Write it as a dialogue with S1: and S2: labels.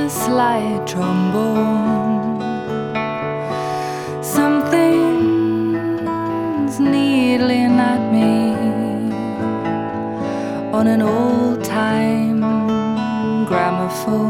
S1: a slight trombone. Something's needling at me on an old-time gramophone.